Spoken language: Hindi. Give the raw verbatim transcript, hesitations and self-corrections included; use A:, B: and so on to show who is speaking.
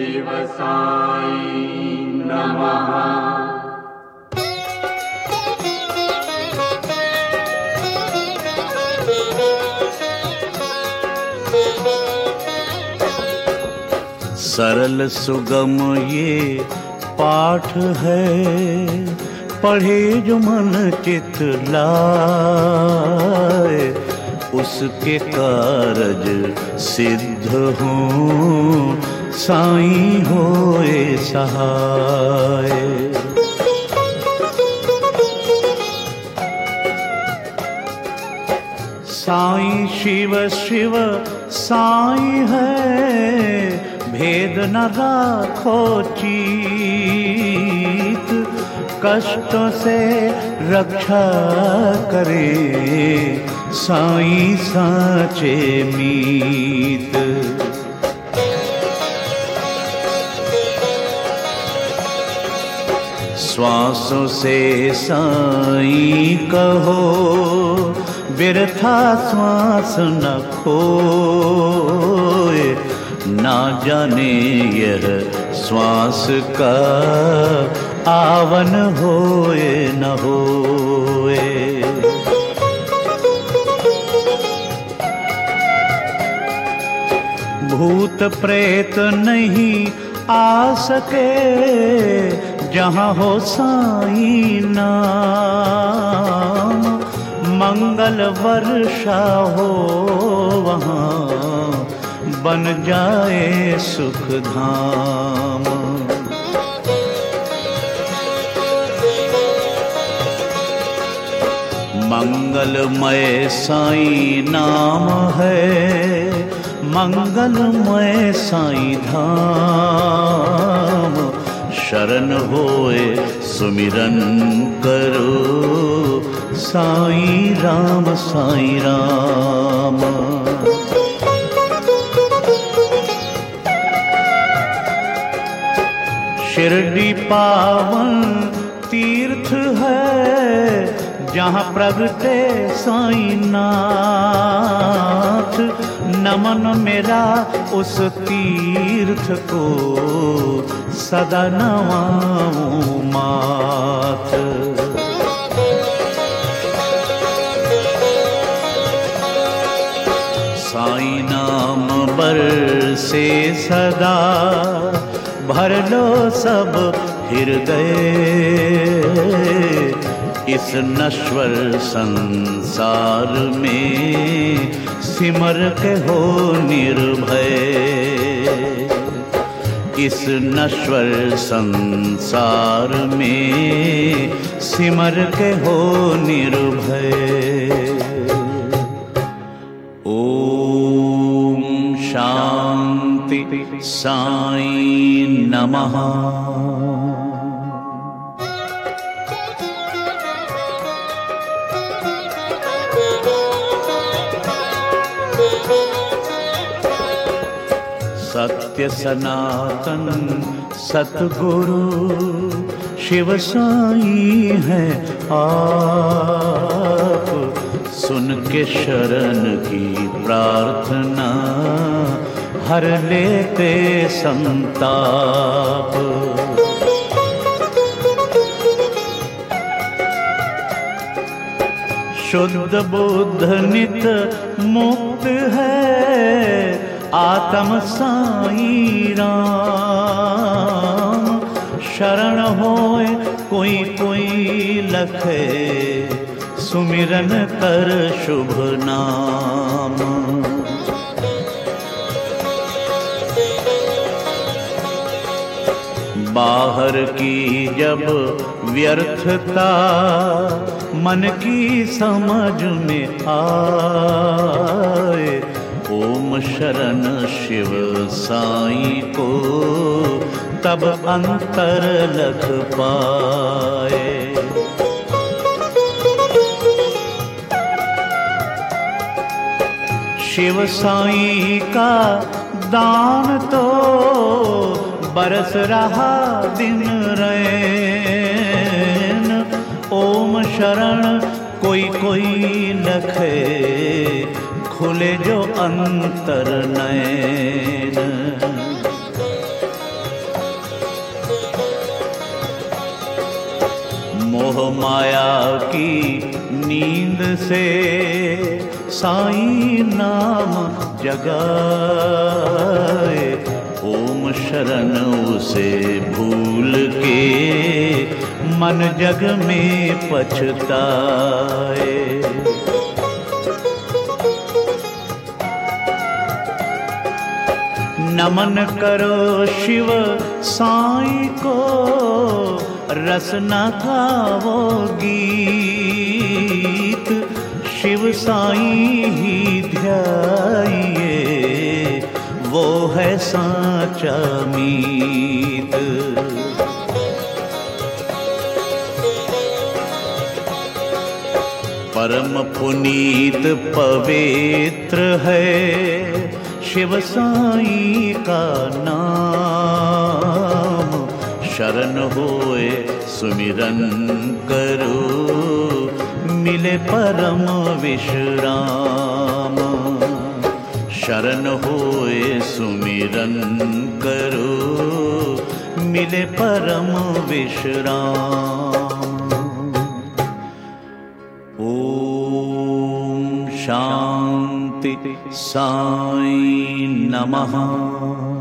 A: शिव साई नमः।
B: सरल सुगम ये पाठ है, पढ़े जो मन चित लाए, उसके कारज सिद्ध हों, साईं होए सहाय। साईं शिव शिव साईं है, भेद न राखो चीत, कष्टों से रक्षा करे, साईं साचे मीत। श्वासों से साईं कहो, बिरथा श्वास न खोए, ना जाने यह श्वास का आवन होए न होए। भूत प्रेत नहीं आ सके, जहाँ हो साईं नाम, मंगल वर्षा हो वहाँ, बन जाए सुख धाम। मंगलमय साईं नाम है, मंगलमय साईं धाम, शरण होए सुमिरन करो, साईं राम साईं राम। शिरडी पावन तीर्थ है, जहाँ प्रगटे साईं नाथ, नमन मेरा उस तीर्थ को, सदा नवाऊं माथ। साईं नाम बरसे सदा, भर लो सब हृदय, इस नश्वर संसार में सिमर के हो निर्भय। इस नश्वर संसार में सिमर के हो निर्भय। ओम शांति साईं नमः। सत्य सनातन सतगुरु शिव साईं है आप, सुन के शरण की प्रार्थना हर लेते संताप। शुद्ध बुद्ध नित मुक्त है, आत्म साईं राम, शरण होए कोई कोई लखे, सुमिरन कर शुभ नाम। बाहर की जब व्यर्थता मन की समझ में आए, ओम शरण शिव साईं को तब अंतर लग पाए। शिव साईं का दान तो बरस रहा दिन रैन, ओम शरण कोई कोई लखे, खुले जो अंतर नैन। मोह माया की नींद से साईं नाम जगाए। ओम शरण उसे भूल के मन जग में पछताए। नमन करो शिव साईं को, रसना था वो गीत। शिव साईं ही ध्याइए, वो है साचा मीत। परम पुनीत पवित्र है शिव साईं का नाम। शरण होए सुमिरन करो, मिले परम विश्राम। शरण होए सुमिरन करो, मिले परम विश्राम। ओम शांति साईं नमः।